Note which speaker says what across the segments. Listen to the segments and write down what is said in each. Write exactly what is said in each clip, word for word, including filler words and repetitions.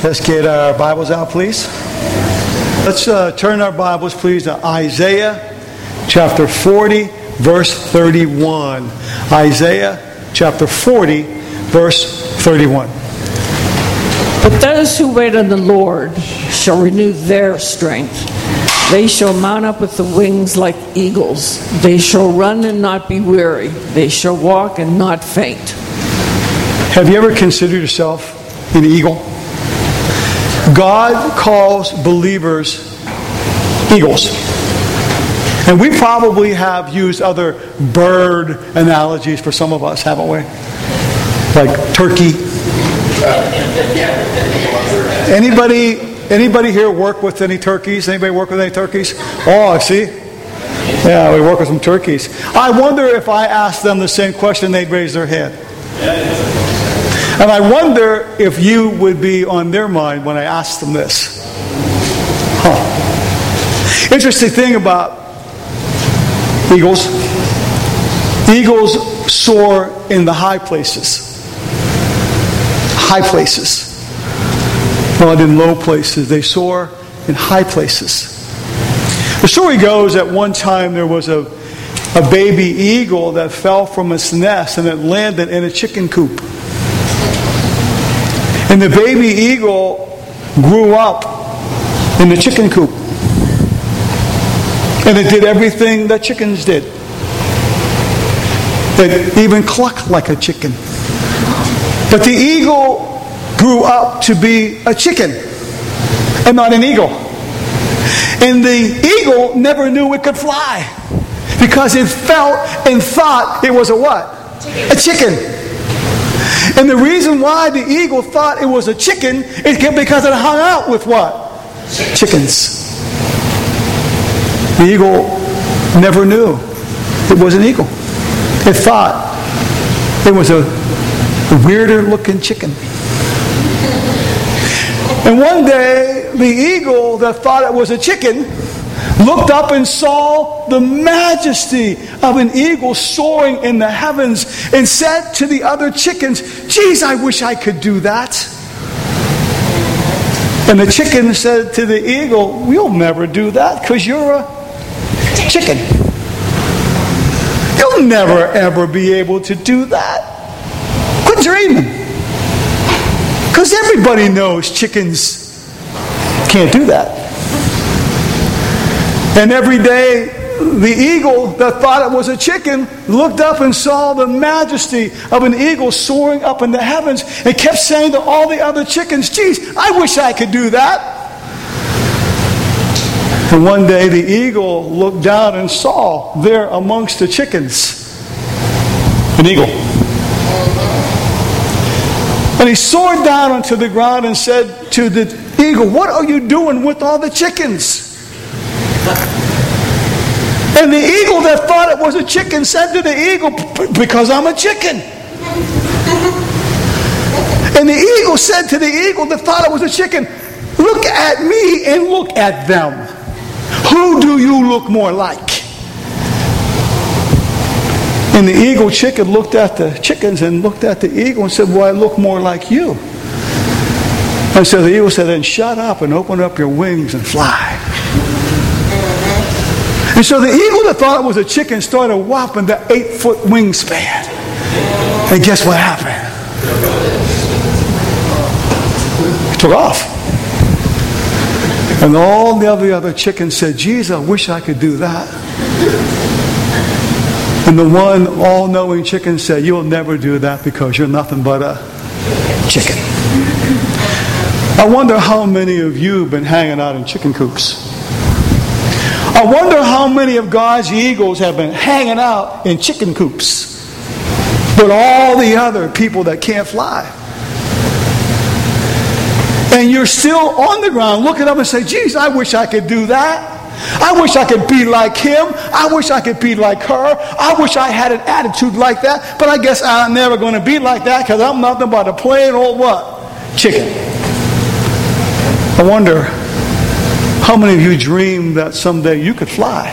Speaker 1: Let's get our Bibles out, please. Let's uh, turn our Bibles, please, to Isaiah chapter forty, verse thirty-one. Isaiah chapter forty, verse thirty-one.
Speaker 2: But those who wait on the Lord shall renew their strength. They shall mount up with the wings like eagles. They shall run and not be weary. They shall walk and not faint.
Speaker 1: Have you ever considered yourself an eagle? God calls believers eagles. And we probably have used other bird analogies for some of us, haven't we? Like turkey. Anybody anybody here work with any turkeys? Anybody work with any turkeys? Oh, I see. Yeah, we work with some turkeys. I wonder if I asked them the same question, they'd raise their hand. And I wonder if you would be on their mind when I asked them this. Huh. Interesting thing about eagles. Eagles soar in the high places. High places. Not in low places. They soar in high places. The story goes that one time there was a, a baby eagle that fell from its nest and it landed in a chicken coop. And the baby eagle grew up in the chicken coop. And it did everything that chickens did. It even clucked like a chicken. But the eagle grew up to be a chicken and not an eagle. And the eagle never knew it could fly because it felt and thought it was a what? A chicken. And the reason why the eagle thought it was a chicken is because it hung out with what? Chickens. The eagle never knew it was an eagle. It thought it was a weirder looking chicken. And one day, the eagle that thought it was a chicken looked up and saw the majesty of an eagle soaring in the heavens and said to the other chickens, "Geez, I wish I could do that." And the chicken said to the eagle, "We'll never do that because you're a chicken. You'll never ever be able to do that. Quit dreaming. Because everybody knows chickens can't do that." And every day, the eagle that thought it was a chicken looked up and saw the majesty of an eagle soaring up in the heavens and kept saying to all the other chickens, "Geez, I wish I could do that." And one day, the eagle looked down and saw there amongst the chickens an eagle. And he soared down onto the ground and said to the eagle, "What are you doing with all the chickens?" And the eagle that thought it was a chicken said to the eagle, "Because I'm a chicken." And the eagle said to the eagle that thought it was a chicken, "Look at me and look at them. Who do you look more like?" And the eagle chicken looked at the chickens and looked at the eagle and said, "Well, I look more like you." And so the eagle said, "Then shut up and open up your wings and fly." And so the eagle that thought it was a chicken started whopping the eight-foot wingspan. And guess what happened? It took off. And all the other, other chickens said, "Geez, I wish I could do that." And the one all-knowing chicken said, "You'll never do that because you're nothing but a chicken." I wonder how many of you have been hanging out in chicken coops. I wonder how many of God's eagles have been hanging out in chicken coops with all the other people that can't fly. And you're still on the ground looking up and say, "Geez, I wish I could do that. I wish I could be like him. I wish I could be like her. I wish I had an attitude like that. But I guess I'm never going to be like that because I'm nothing but a plain old what? Chicken." I wonder how many of you dream that someday you could fly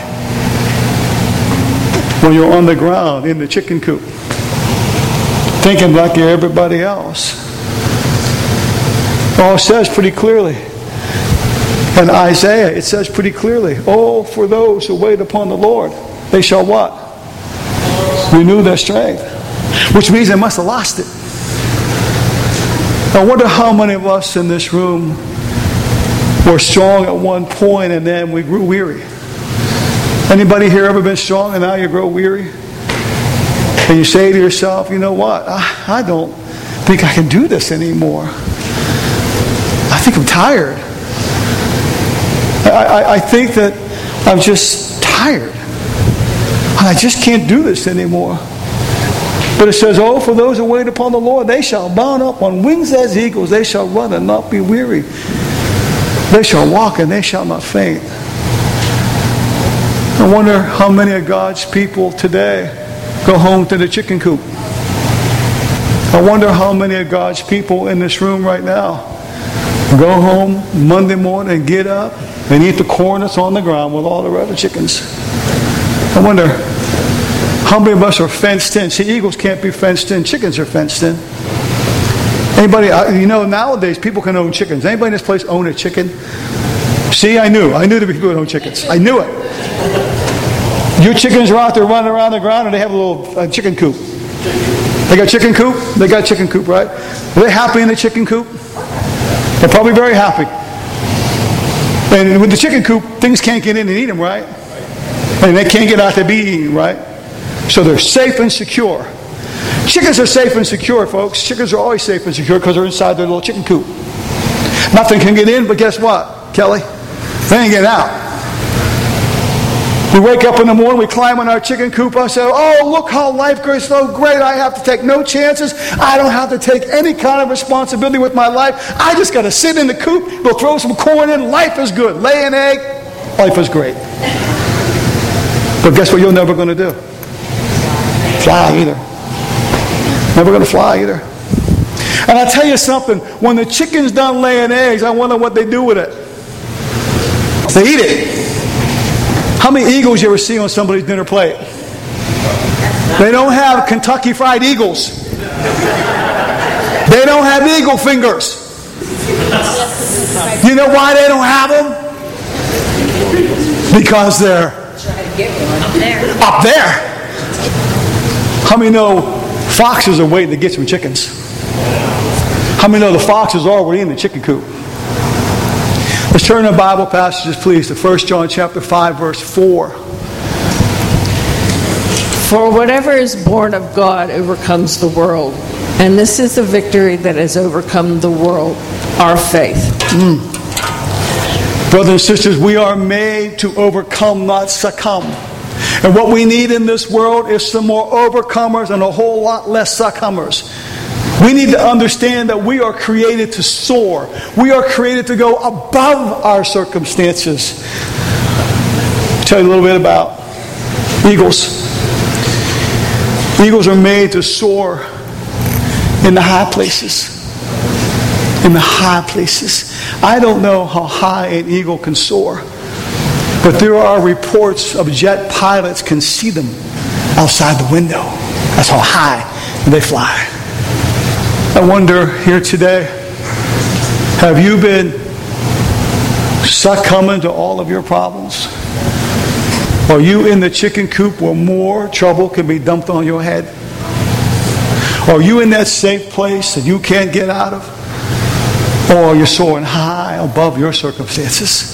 Speaker 1: when you're on the ground in the chicken coop, thinking like you're everybody else. Oh, it says pretty clearly. In Isaiah, it says pretty clearly, oh, for those who wait upon the Lord, they shall what? Renew their strength. Which means they must have lost it. I wonder how many of us in this room were strong at one point and then we grew weary. Anybody here ever been strong and now you grow weary? And you say to yourself, you know what? I, I don't think I can do this anymore. I think I'm tired. I, I, I think that I'm just tired. I just can't do this anymore. But it says, oh, for those who wait upon the Lord, they shall mount up on wings as eagles. They shall run and not be weary. They shall walk and they shall not faint. I wonder how many of God's people today go home to the chicken coop. I wonder how many of God's people in this room right now go home Monday morning and get up and eat the corn that's on the ground with all the other chickens. I wonder how many of us are fenced in. See, eagles can't be fenced in. Chickens are fenced in. Anybody, you know, nowadays people can own chickens. Anybody in this place own a chicken? See, I knew. I knew there were people who own chickens. I knew it. Your chickens are out there running around the ground and they have a little uh, chicken coop. They got chicken coop? They got chicken coop, right? Are they happy in the chicken coop? They're probably very happy. And with the chicken coop, things can't get in and eat them, right? And they can't get out to be eaten, right? So they're safe and secure. Chickens are safe and secure, folks. Chickens are always safe and secure because they're inside their little chicken coop. Nothing can get in, but guess what, Kelly? They ain't getting out. We wake up in the morning, we climb in our chicken coop, I say, oh, look how life goes so great. I have to take no chances. I don't have to take any kind of responsibility with my life. I just got to sit in the coop. We'll throw some corn in. Life is good. Lay an egg. Life is great. But guess what you're never going to do? Fly either. Never going to fly either. And I'll tell you something. When the chicken's done laying eggs, I wonder what they do with it. They eat it. How many eagles you ever see on somebody's dinner plate? They don't have Kentucky Fried Eagles. They don't have eagle fingers. You know why they don't have them? Because they're up there. How many know foxes are waiting to get some chickens? How many know the foxes are already in the chicken coop? Let's turn to Bible passages, please, to First John chapter five, verse four.
Speaker 2: For whatever is born of God overcomes the world. And this is the victory that has overcome the world, our faith.
Speaker 1: Mm. Brothers and sisters, we are made to overcome, not succumb. And what we need in this world is some more overcomers and a whole lot less succumbers. We need to understand that we are created to soar. We are created to go above our circumstances. I'll tell you a little bit about eagles. Eagles are made to soar in the high places. In the high places. I don't know how high an eagle can soar, but there are reports of jet pilots can see them outside the window. That's how high they fly. I wonder here today, have you been succumbing to all of your problems? Are you in the chicken coop where more trouble can be dumped on your head? Are you in that safe place that you can't get out of? Or are you soaring high above your circumstances?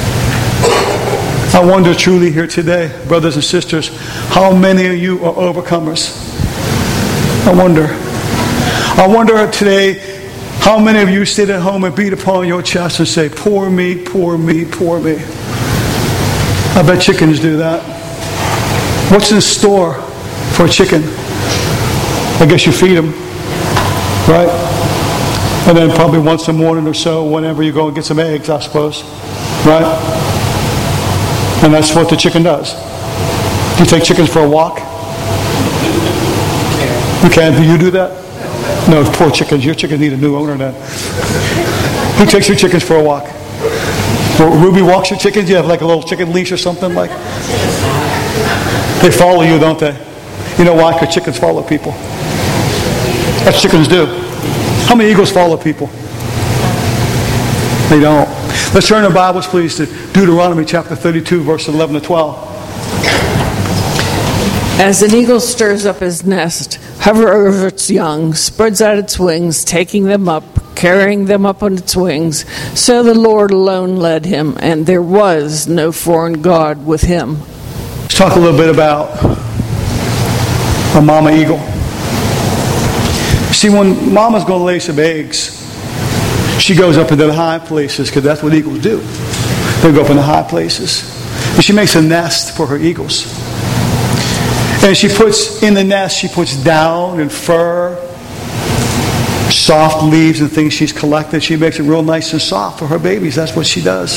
Speaker 1: I wonder truly here today, brothers and sisters, how many of you are overcomers? I wonder. I wonder today, how many of you sit at home and beat upon your chest and say, poor me, poor me, poor me. I bet chickens do that. What's in store for a chicken? I guess you feed them, right? And then probably once a morning or so, whenever you go and get some eggs, I suppose, right? And that's what the chicken does. Do you take chickens for a walk? You can. Do you do that? No, poor chickens. Your chickens need a new owner then. Who takes your chickens for a walk? Well, Ruby walks your chickens? You have like a little chicken leash or something like? They follow you, don't they? You know why? Because chickens follow people. That's what chickens do. How many eagles follow people? They don't. Let's turn our Bibles, please, to Deuteronomy chapter thirty-two, verse eleven to twelve.
Speaker 2: As an eagle stirs up his nest, hovers over its young, spreads out its wings, taking them up, carrying them up on its wings, so the Lord alone led him, and there was no foreign God with him.
Speaker 1: Let's talk a little bit about a mama eagle. See, when mama's going to lay some eggs, she goes up into the high places, because that's what eagles do. They go up in the high places. And she makes a nest for her eagles. And she puts in the nest, she puts down and fur, soft leaves and things she's collected. She makes it real nice and soft for her babies. That's what she does.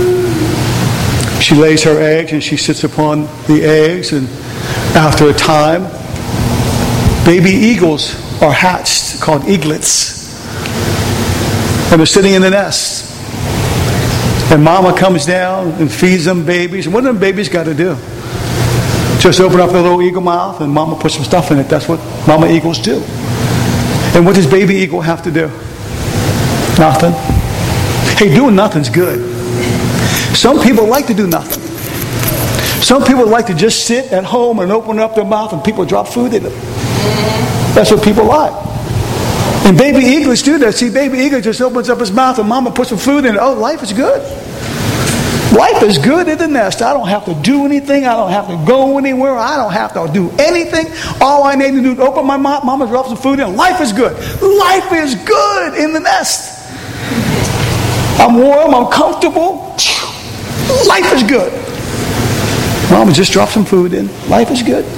Speaker 1: She lays her eggs and she sits upon the eggs. And after a time, baby eagles are hatched, called eaglets. And they're sitting in the nest. And mama comes down and feeds them babies. And what do them babies got to do? Just open up their little eagle mouth and mama puts some stuff in it. That's what mama eagles do. And what does baby eagle have to do? Nothing. Hey, doing nothing's good. Some people like to do nothing. Some people like to just sit at home and open up their mouth and people drop food in them. That's what people like. And baby eaglets do that. See, baby eagle just opens up his mouth and mama puts some food in it. Oh, life is good. Life is good in the nest. I don't have to do anything. I don't have to go anywhere. I don't have to do anything. All I need to do is open my mouth. Mama drops some food in. Life is good. Life is good in the nest. I'm warm. I'm comfortable. Life is good. Mama just dropped some food in. Life is good.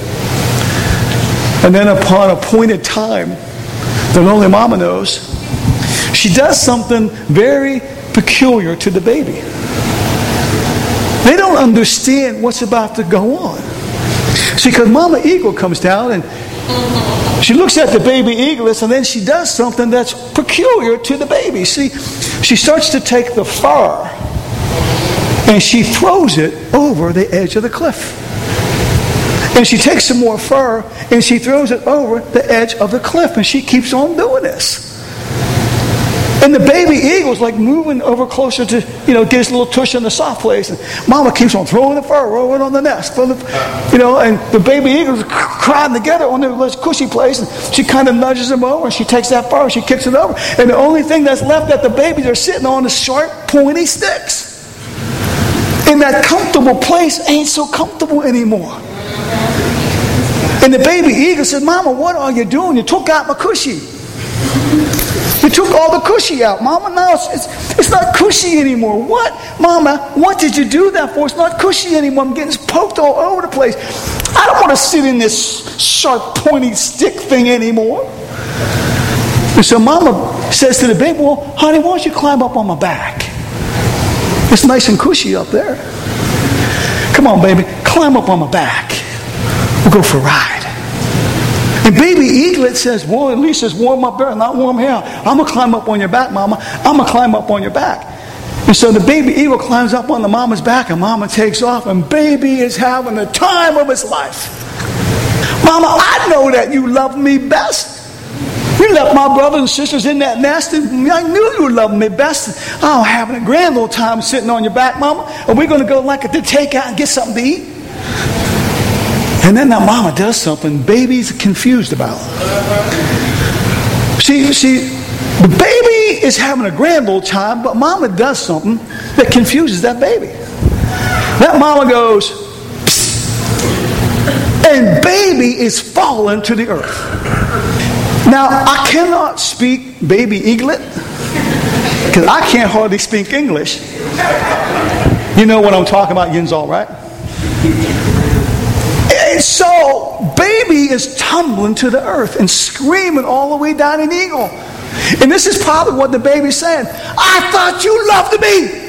Speaker 1: And then upon a appointed time that only mama knows, she does something very peculiar to the baby. They don't understand what's about to go on. See, because Mama Eagle comes down and she looks at the baby eaglets and then she does something that's peculiar to the baby. See, she starts to take the fur and she throws it over the edge of the cliff. And she takes some more fur and she throws it over the edge of the cliff. And she keeps on doing this. And the baby eagle's like moving over closer to, you know, get his little tush in the soft place. And mama keeps on throwing the fur, rolling on the nest. You know, and the baby eagles crying together on their little cushy place. And she kind of nudges them over and she takes that fur and she kicks it over. And the only thing that's left that the babies are sitting on is sharp, pointy sticks. And that comfortable place ain't so comfortable anymore. And the baby eagle said, Mama, what are you doing? You took out my cushy. You took all the cushy out. Mama, no, it's, it's, it's not cushy anymore. What? Mama, what did you do that for? It's not cushy anymore. I'm getting poked all over the place. I don't want to sit in this sharp, pointy stick thing anymore. And so Mama says to the baby, well, honey, why don't you climb up on my back? It's nice and cushy up there. Come on, baby, climb up on my back. We'll go for a ride. And baby eaglet says, well, at least it's warm up there, not warm here. I'm going to climb up on your back, Mama. I'm going to climb up on your back. And so the baby eagle climbs up on the mama's back and mama takes off and baby is having the time of his life. Mama, I know that you love me best. You left my brothers and sisters in that nest and I knew you loved me best. I'm having a grand old time sitting on your back, Mama. Are we going to go like to take out and get something to eat? And then that mama does something baby's confused about. See, see, the baby is having a grand old time, but mama does something that confuses that baby. That mama goes, psst, and baby is falling to the earth. Now, I cannot speak baby eaglet because I can't hardly speak English. You know what I'm talking about, Yinzal, right? And so, baby is tumbling to the earth and screaming all the way down an eagle. And this is probably what the baby's saying. I thought you loved me.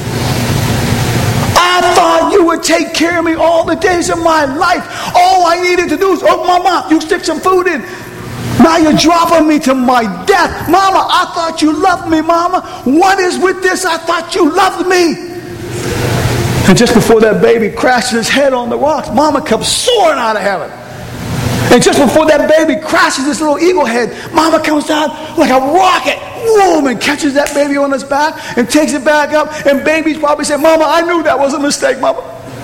Speaker 1: I thought you would take care of me all the days of my life. All I needed to do is open my mouth. You stick some food in. Now you're dropping me to my death. Mama, I thought you loved me, Mama. What is with this? I thought you loved me. And just before that baby crashes his head on the rocks, Mama comes soaring out of heaven. And just before that baby crashes his little eagle head, Mama comes down like a rocket, whoom, and catches that baby on his back and takes it back up. And baby's probably saying, Mama, I knew that was a mistake, Mama.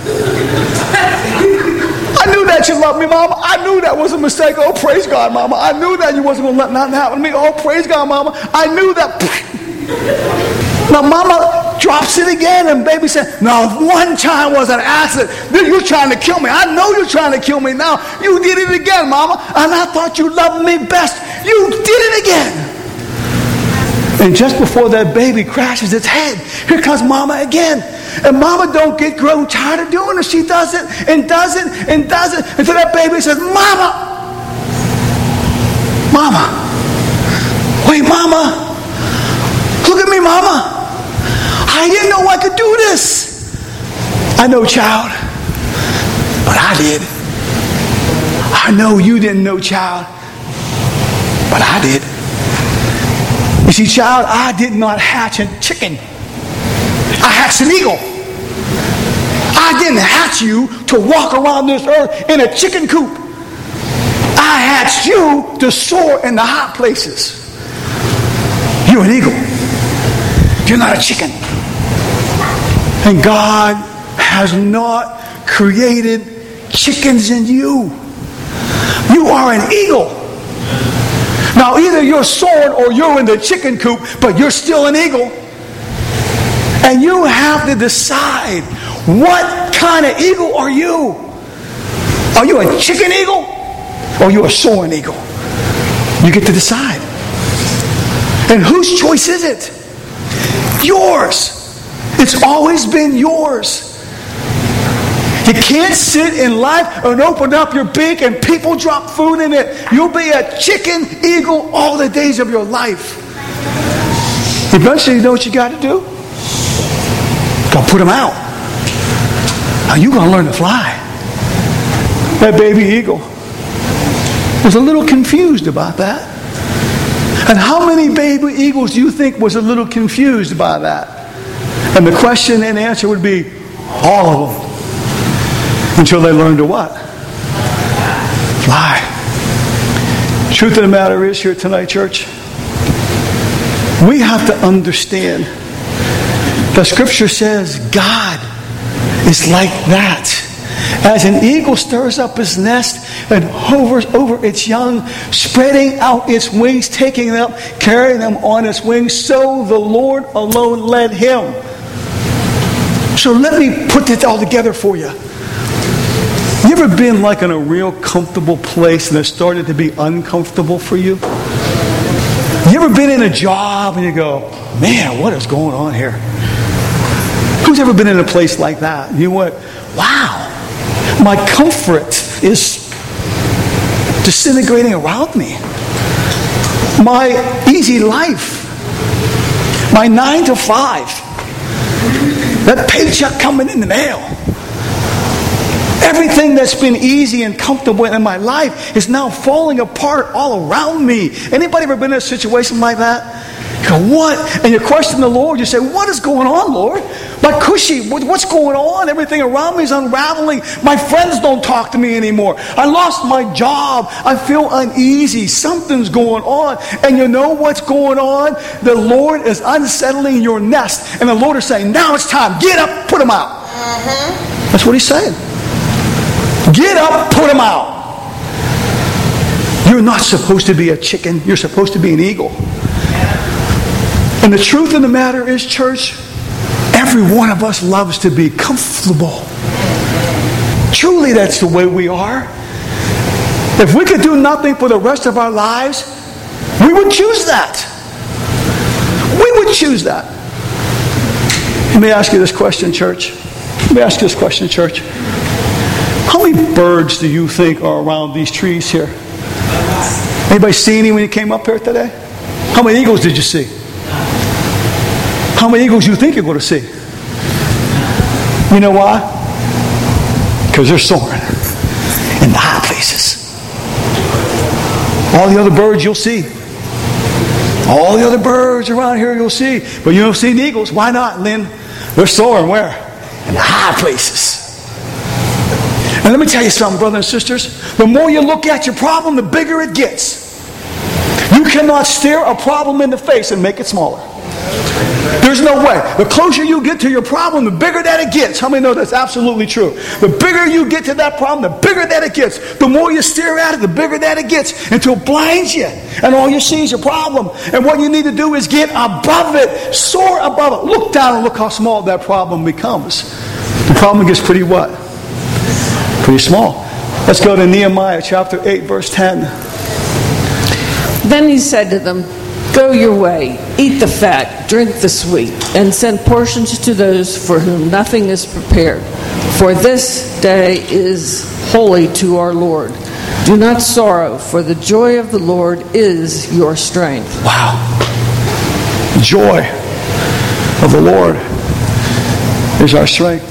Speaker 1: I knew that you loved me, Mama. I knew that was a mistake. Oh, praise God, Mama. I knew that you wasn't going to let nothing happen to me. Oh, praise God, Mama. I knew that. Now, Mama drops it again, and baby said, no, one time was an accident. You're trying to kill me. I know you're trying to kill me now. You did it again, Mama, and I thought you loved me best. You did it again. And just before that baby crashes its head, here comes Mama again. And Mama don't get grown tired of doing it. She does it and does it and does it until that baby says, Mama, Mama, wait, Mama, look at me, Mama. I didn't know I could do this. I know, child, but I did. I know you didn't know, child, but I did. You see, child, I did not hatch a chicken. I hatched an eagle. I didn't hatch you to walk around this earth in a chicken coop. I hatched you to soar in the hot places. You're an eagle. You're not a chicken. And God has not created chickens in you. You are an eagle. Now, either you're soaring or you're in the chicken coop, but you're still an eagle. And you have to decide, what kind of eagle are you? Are you a chicken eagle or are you a soaring eagle? You get to decide. And whose choice is it? Yours. It's always been yours. You can't sit in life and open up your beak and people drop food in it. You'll be a chicken eagle all the days of your life. Eventually, you know what you got to do? Got to put them out. Now you're going to learn to fly. That baby eagle was a little confused about that. And how many baby eagles do you think was a little confused by that? And the question and answer would be, all of them. Until they learn to what? Fly. Truth of the matter is here tonight, church, we have to understand the scripture says God is like that. As an eagle stirs up his nest and hovers over its young, spreading out its wings, taking them up, carrying them on its wings, so the Lord alone led him. So let me put this all together for you. You ever been like in a real comfortable place and it started to be uncomfortable for you? You ever been in a job and you go, man, what is going on here? Who's ever been in a place like that? You went, wow, my comfort is disintegrating around me. My easy life, my nine to five, that paycheck coming in the mail. Everything that's been easy and comfortable in my life is now falling apart all around me. Anybody ever been in a situation like that? You go, what? And you question the Lord. You say, what is going on, Lord? My cushy, what's going on? Everything around me is unraveling. My friends don't talk to me anymore. I lost my job. I feel uneasy. Something's going on. And you know what's going on? The Lord is unsettling your nest. And the Lord is saying, now it's time. Get up, put them out. Uh-huh. That's what he's saying. Get up, put them out. You're not supposed to be a chicken. You're supposed to be an eagle. And the truth of the matter is, church, every one of us loves to be comfortable. Truly, that's the way we are. If we could do nothing for the rest of our lives, we would choose that. We would choose that. Let me ask you this question, church. Let me ask you this question, church. How many birds do you think are around these trees here? Anybody see any when you came up here today? How many eagles did you see? How many eagles do you think you're going to see? You know why? Because they're soaring in the high places. All the other birds you'll see. All the other birds around here you'll see. But you don't see the eagles. Why not, Lynn? They're soaring where? In the high places. And let me tell you something, brothers and sisters. The more you look at your problem, the bigger it gets. You cannot stare a problem in the face and make it smaller. There's no way. The closer you get to your problem, the bigger that it gets. How many know that's absolutely true? The bigger you get to that problem, the bigger that it gets. The more you stare at it, the bigger that it gets, until it blinds you. And all you see is your problem. And what you need to do is get above it. Soar above it. Look down and look how small that problem becomes. The problem gets pretty what? Pretty small. Let's go to Nehemiah chapter eight, verse ten.
Speaker 2: Then he said to them, "Go your way, eat the fat, drink the sweet, and send portions to those for whom nothing is prepared. For this day is holy to our Lord. Do not sorrow, for the joy of the Lord is your strength."
Speaker 1: Wow. Joy of the Lord is our strength.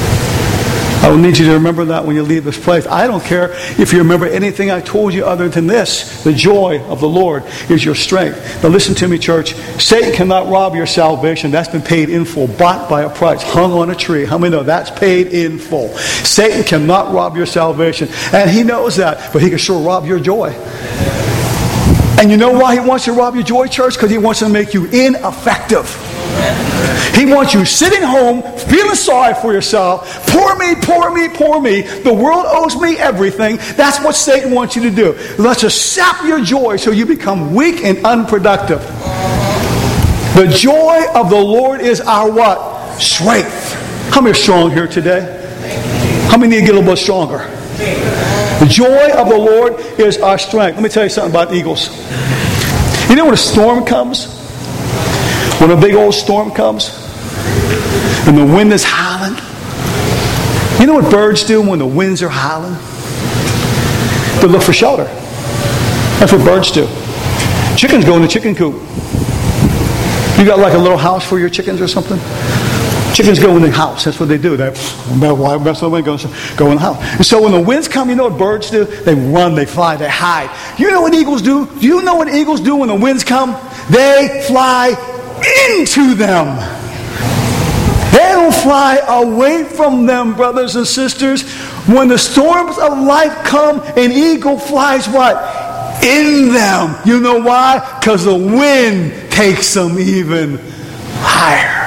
Speaker 1: I will need you to remember that when you leave this place. I don't care if you remember anything I told you other than this. The joy of the Lord is your strength. Now listen to me, church. Satan cannot rob your salvation. That's been paid in full, bought by a price, hung on a tree. How many know that's paid in full? Satan cannot rob your salvation. And he knows that, but he can sure rob your joy. And you know why he wants to rob your joy, church? Because he wants to make you ineffective. He wants you sitting home, feeling sorry for yourself. Poor me, poor me, poor me. The world owes me everything. That's what Satan wants you to do. Let's just sap your joy so you become weak and unproductive. The joy of the Lord is our what? Strength. How many are strong here today? How many need to get a little bit stronger? The joy of the Lord is our strength. Let me tell you something about eagles. You know when a storm comes? When a big old storm comes and the wind is howling, you know what birds do when the winds are howling? They look for shelter. That's what birds do. Chickens go in the chicken coop. You got like a little house for your chickens or something? Chickens go in the house. That's what they do. They go in the house. And so when the winds come, you know what birds do? They run, they fly, they hide. You know what eagles do? Do you know what eagles do when the winds come? They fly into them. They don't fly away from them, brothers and sisters. When the storms of life come, an eagle flies what? In them. You know why? Because the wind takes them even higher.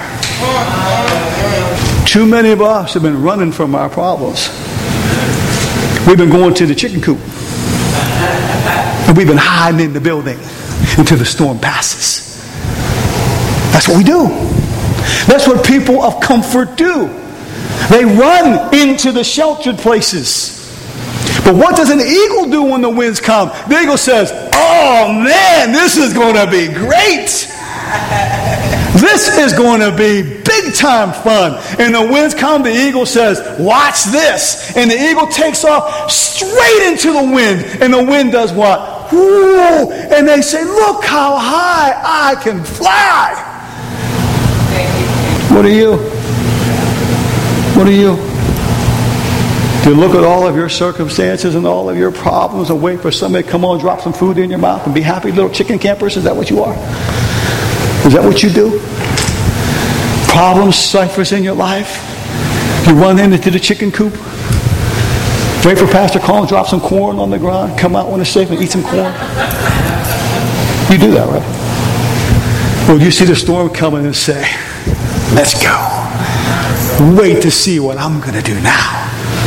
Speaker 1: Too many of us have been running from our problems. We've been going to the chicken coop. And we've been hiding in the building until the storm passes. That's what we do. That's what people of comfort do. They run into the sheltered places. But what does an eagle do when the winds come? The eagle says, "Oh man, this is going to be great. This is going to be big time fun." And the winds come, the eagle says, "Watch this." And the eagle takes off straight into the wind. And the wind does what? Woo! And they say, "Look how high I can fly." What are you? What are you? Do you look at all of your circumstances and all of your problems and wait for somebody to come on, drop some food in your mouth and be happy little chicken campers? Is that what you are? Is that what you do? Problems surface in your life. You run into the chicken coop. Wait for Pastor Colin, drop some corn on the ground, come out when it's safe and eat some corn. You do that, right? Well, you see the storm coming and say, "Let's go. Wait to see what I'm going to do now."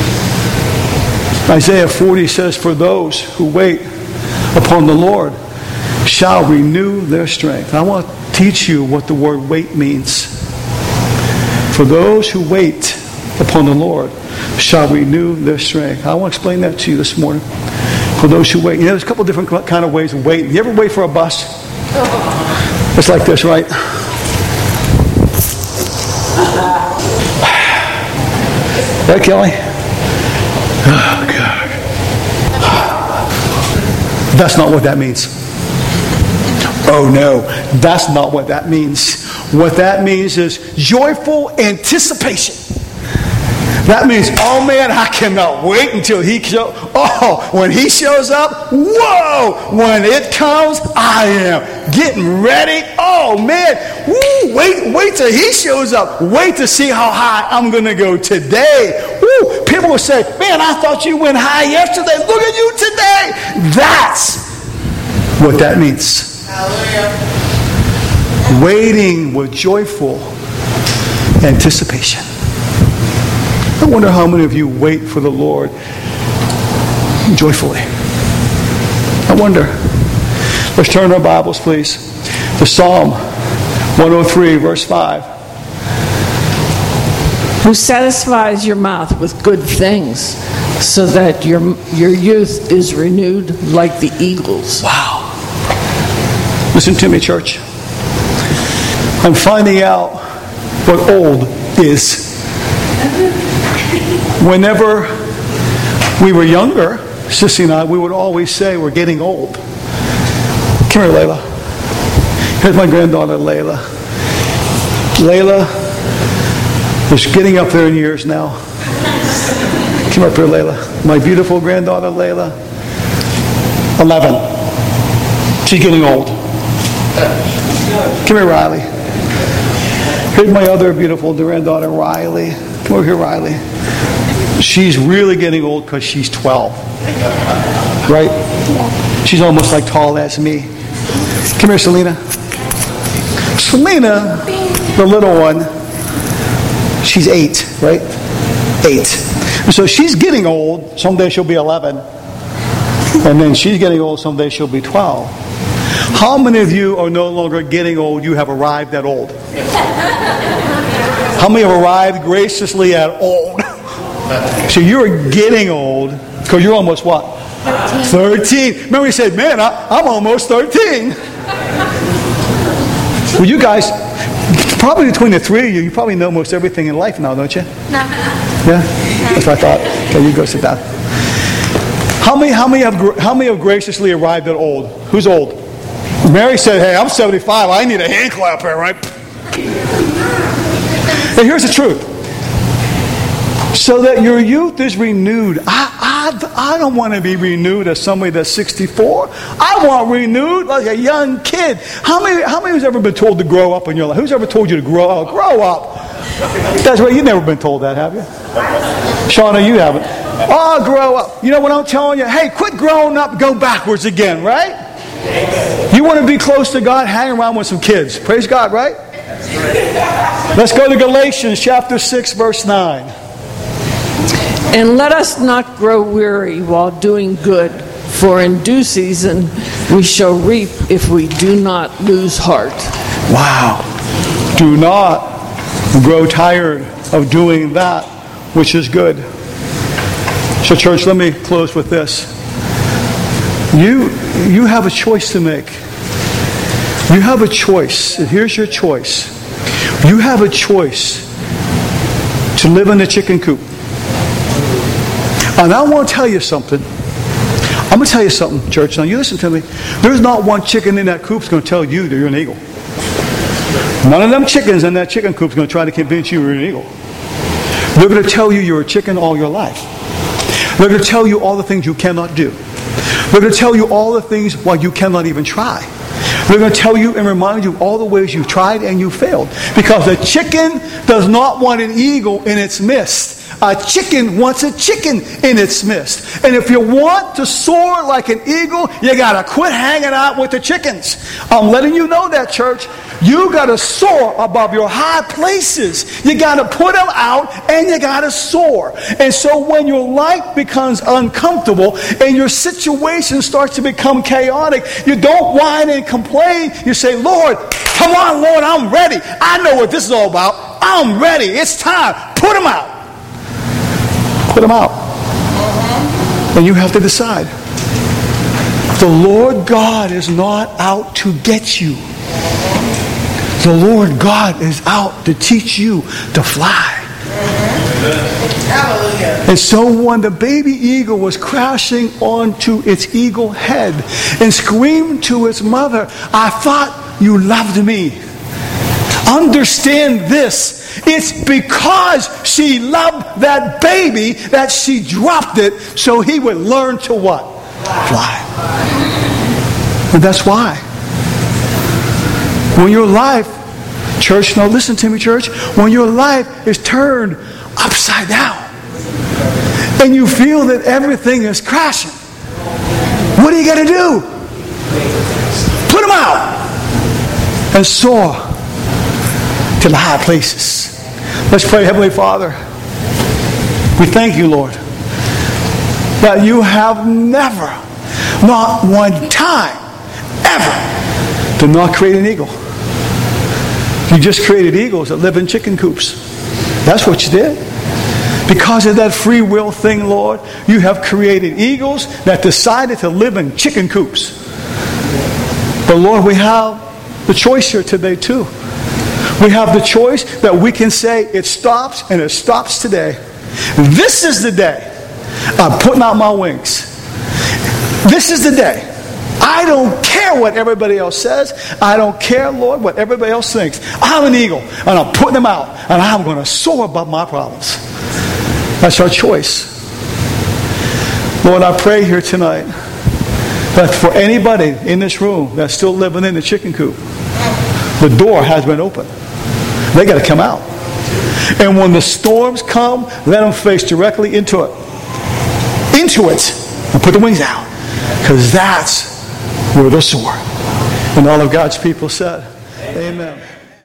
Speaker 1: Isaiah forty says, "For those who wait upon the Lord shall renew their strength." I want to teach you what the word wait means. For those who wait upon the Lord shall renew their strength. I want to explain that to you this morning. For those who wait. You know, there's a couple different kind of ways of waiting. You ever wait for a bus? It's like this, right? Right, Kelly? Oh, God. That's not what that means. Oh, no. That's not what that means. What that means is joyful anticipation. That means, oh man, I cannot wait until he shows. Oh, when he shows up, whoa! When it comes, I am getting ready. Oh man, woo! Wait, wait till he shows up. Wait to see how high I'm going to go today. Woo! People will say, "Man, I thought you went high yesterday. Look at you today." That's what that means. Hallelujah. Waiting with joyful anticipation. I wonder how many of you wait for the Lord joyfully. I wonder. Let's turn our Bibles, please, to Psalm one oh three, verse five.
Speaker 2: Who satisfies your mouth with good things, so that your your youth is renewed like the eagles.
Speaker 1: Wow. Listen to me, church. I'm finding out what old is. Whenever we were younger, Sissy and I, we would always say we're getting old. Come here, Layla. Here's my granddaughter, Layla. Layla is getting up there in years now. Come up here, Layla. My beautiful granddaughter, Layla. eleven. She's getting old. Come here, Riley. Here's my other beautiful granddaughter, Riley. Come over here, Riley. She's really getting old because she's twelve. Right? She's almost like tall as me. Come here, Selena. Selena, the little one, she's eight, right? Eight. So she's getting old. Someday she'll be eleven. And then she's getting old. Someday she'll be twelve. How many of you are no longer getting old? You have arrived at old. How many have arrived graciously at old? So you're getting old because you're almost what? thirteen. thirteen. Remember he said, man, I, I'm almost thirteen. Well, you guys, probably between the three of you, you probably know most everything in life now, don't you?
Speaker 3: No.
Speaker 1: Yeah? That's what I thought. Okay, you go sit down. How many, how many have, how many have graciously arrived at old? Who's old? Mary said, hey, I'm seventy-five. I need a hand clap here, right? And here's the truth. So that your youth is renewed. I, I, I don't want to be renewed as somebody that's sixty-four. I want renewed like a young kid. How many How many has ever been told to grow up in your life? Who's ever told you to grow up? Grow up. That's right. You've never been told that, have you? Shauna, you haven't. Oh, grow up. You know what I'm telling you? Hey, quit growing up, go backwards again, right? You want to be close to God? Hang around with some kids. Praise God, right? Let's go to Galatians chapter six, verse nine.
Speaker 2: And let us not grow weary while doing good, for in due season we shall reap if we do not lose heart.
Speaker 1: Wow. Do not grow tired of doing that which is good. So church, let me close with this. You, you have a choice to make. You have a choice. And here's your choice. You have a choice to live in the chicken coop. And I want to tell you something. I'm going to tell you something, church. Now you listen to me. There's not one chicken in that coop that's going to tell you that you're an eagle. None of them chickens in that chicken coop is going to try to convince you you're an eagle. They're going to tell you you're a chicken all your life. They're going to tell you all the things you cannot do. They're going to tell you all the things why you cannot even try. They're going to tell you and remind you all the ways you've tried and you failed. Because a chicken does not want an eagle in its midst. A chicken wants a chicken in its midst. And if you want to soar like an eagle, you got to quit hanging out with the chickens. I'm letting you know that, church. You got to soar above your high places. You got to put them out and you got to soar. And so when your life becomes uncomfortable and your situation starts to become chaotic, you don't whine and complain. You say, Lord, come on, Lord, I'm ready. I know what this is all about. I'm ready. It's time. Put them out. Put them out. And you have to decide. The Lord God is not out to get you. The Lord God is out to teach you to fly. Hallelujah. And so when the baby eagle was crashing onto its eagle head and screamed to its mother, I thought you loved me. Understand this. It's because she loved that baby that she dropped it so he would learn to what? Fly. And that's why. When your life, church, now listen to me, church. When your life is turned upside down and you feel that everything is crashing, what are you going to do? them out and soar to the high places. Let's pray. Heavenly Father, we thank you, Lord, that you have never, not one time, ever, did not create an eagle. You just created eagles that live in chicken coops. That's what you did. Because of that free will thing, Lord, you have created eagles that decided to live in chicken coops. But Lord, we have the choice here today too. We have the choice that we can say it stops, and it stops today. This is the day I'm putting out my wings. This is the day. I don't care what everybody else says. I don't care, Lord, what everybody else thinks. I'm an eagle, and I'm putting them out, and I'm going to soar above my problems. That's our choice. Lord, I pray here tonight that for anybody in this room that's still living in the chicken coop, the door has been opened. They got to come out. And when the storms come, let them face directly into it. Into it. And put the wings out. Because that's where they'll soar. And all of God's people said, amen.